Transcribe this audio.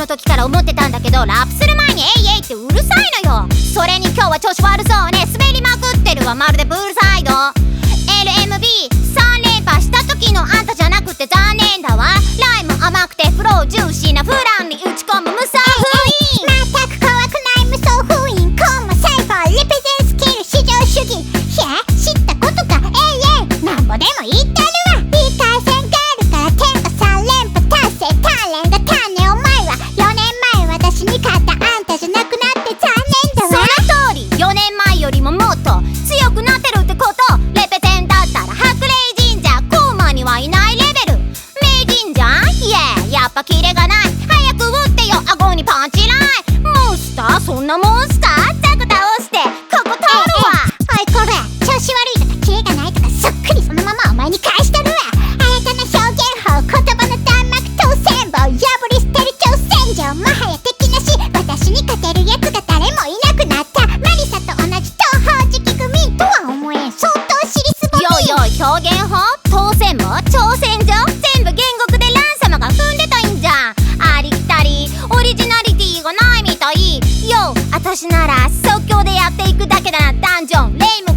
の時から思ってたんだけど、ラップする前にエイエイってうるさいのよ。それに今日は調子悪そうね。滑りまくってるわ、まるでプールサイド。 LMB3 連覇した時のあんたじゃなくて残念だわ。ライム甘くてフロージューシーなフランに打ち込む無双封印。 全く怖くない無双封印。コンマサイファーリプゼンスキル至上主義。知ったことか。なんぼでも言ってるわ。いい回線があるから天下3連覇達成。鍛錬が鍛錬。お前は4年前私に勝ったあんたじゃなくなって残念だわ。 その通り、4年前よりももっと強くなってるってこと。レペゼンだったら白麗神社コーマにはいないレベル。名人じゃん、イエー、やっぱキレがない。早く打ってよ、顎にパンチライン。モンスター、そんなモンスターザク倒してここ通るわ。 おいこれ、調子悪いとかキレがないとかそっくりそのままお前に返してるわ。新たな表現法、言葉の弾幕当選棒、破り捨てる挑戦状。もはや敵なし、私に勝てるやつが誰もいなくなった。マリサと同じ東方磁気組とは思えん。相当尻すぼみ。 よいよい、表現法、当選も挑戦状、全部原告でラン様が踏んでたいんじゃん。ありきたりオリジナリティがないみたいよ。私なら即興でやっていくだけだな。ダンジョンレイム